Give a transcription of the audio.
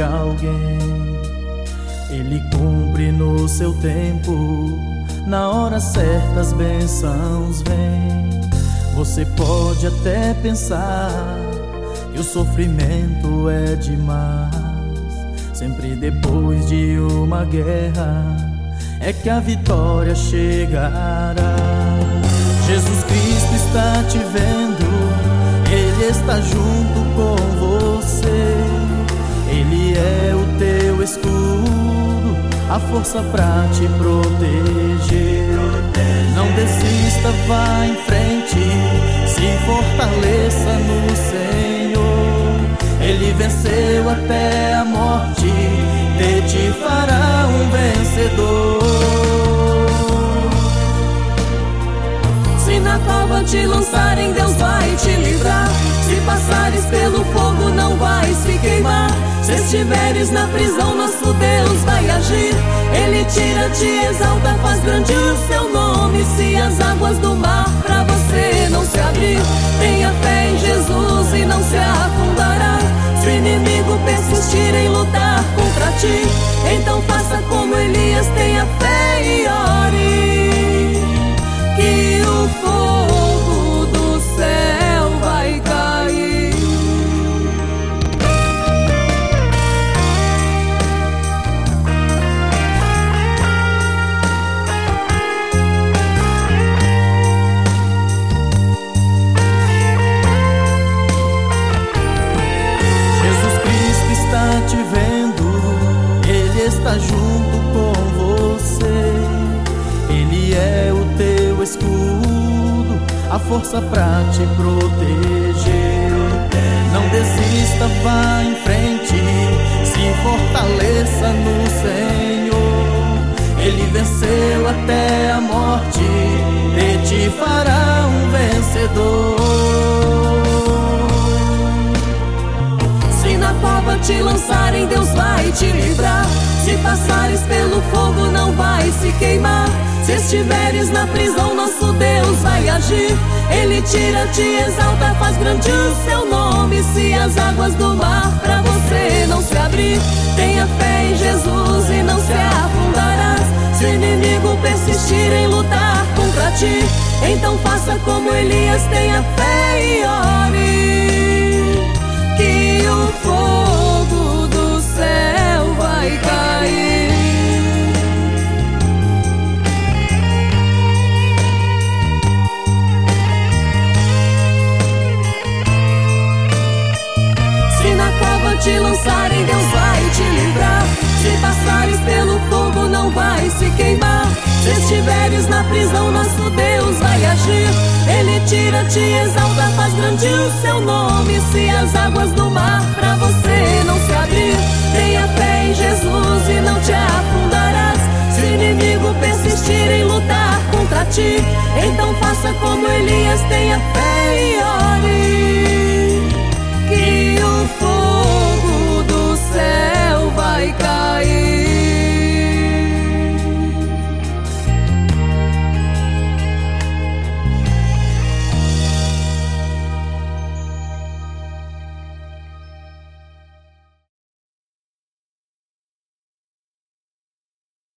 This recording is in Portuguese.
alguém. Ele cumpre no seu tempo, na hora certa as bênçãos vêm. Você pode até pensar que o sofrimento é demais. Sempre depois de uma guerra é que a vitória chegará. Jesus Cristo está te vendo, Ele está junto com você. Ele é o teu escudo, a força pra te proteger. Não desista, vá em frente, se fortaleça no Senhor. Ele venceu até a morte, te fará um vencedor. Se na cova te lançarem, Deus vai te livrar. Se passares pelo fogo, não vais se queimar. Se estiveres na prisão, nosso Deus vai agir. Ele tira, te exalta, faz grande o seu nome. Se as águas do mar pra você não se abrir, tenha fé em Jesus e não se afundará. Se o inimigo persistir em lutar contra ti, então faça como Elias, tenha fé e ore, que o fogo do céu vai cair. Jesus Cristo está te vendo, Ele está junto com você. Ele é o teu escudo, a força pra te proteger. Não desista, vá em frente, se fortaleça no Senhor. Ele venceu até a morte, te fará um vencedor. Se na cova te lançarem, Deus vai te livrar. Se passares pelo fogo, não vai se queimar. Se estiveres na prisão, nosso Deus vai agir. Ele tira, te exalta, faz grande o seu nome. Se as águas do mar pra você não se abrir, tenha fé em Jesus e não se afundarás. Se o inimigo persistir em lutar contra ti, então faça como Elias, tenha fé e ore, que o fogo do céu vai cair. Se na cova te lançarem, Deus vai te livrar. Se passares pelo fogo, não vai se queimar. Se estiveres na prisão, nosso Deus vai agir. Ele tira, te exalta, faz grande o seu nome. Se as águas do mar pra você não se abrir, tenha fé em Jesus e não te afundarás. Se o inimigo persistir em lutar contra ti, então faça como Elias, tenha fé e ore,